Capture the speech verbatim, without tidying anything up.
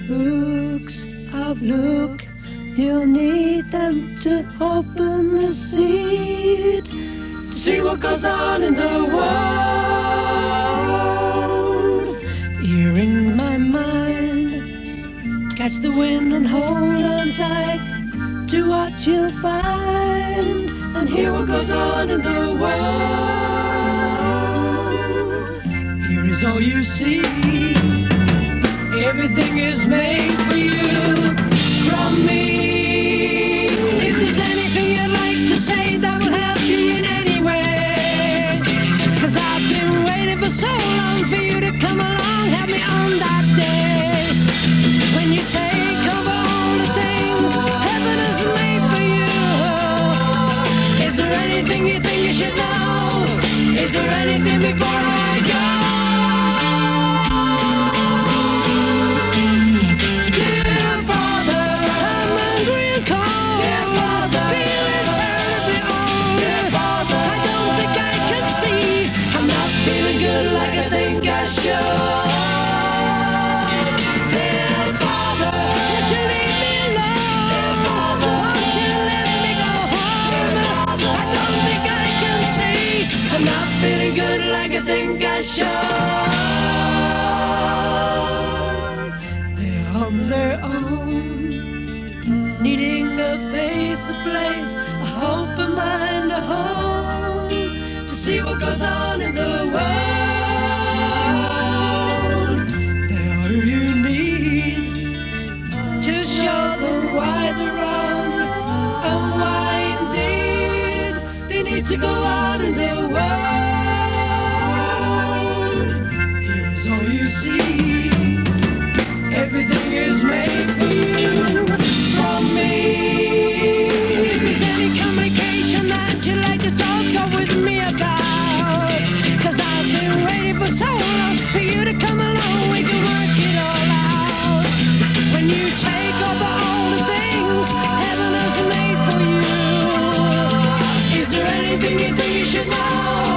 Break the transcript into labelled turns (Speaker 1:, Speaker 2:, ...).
Speaker 1: Books of Luke, you'll need them to open the seed, to see what goes on in the world. Earring my mind, catch the wind and hold on tight to what you'll find, and hear what goes on in the world. Here is all you see. Everything is made for you from me. If there's anything you'd like to say that will help you in any way, 'cause I've been waiting for so long for you to come along, help me on that day when you take over all the things heaven has made for you. Is there anything you think you should know? Is there anything before I go? Feeling good like I think I should. They're on their own, needing a face, a place, a hope, a mind, a home, to see what goes on in the world. They are who you need to show them why they're wrong and why indeed they need to go on in the world. All you see, everything is made for you from me. If there's any communication that you'd like to talk with me about, 'cause I've been waiting for so long for you to come along, we can work it all out. When you take over all the things heaven has made for you, is there anything you think you should know?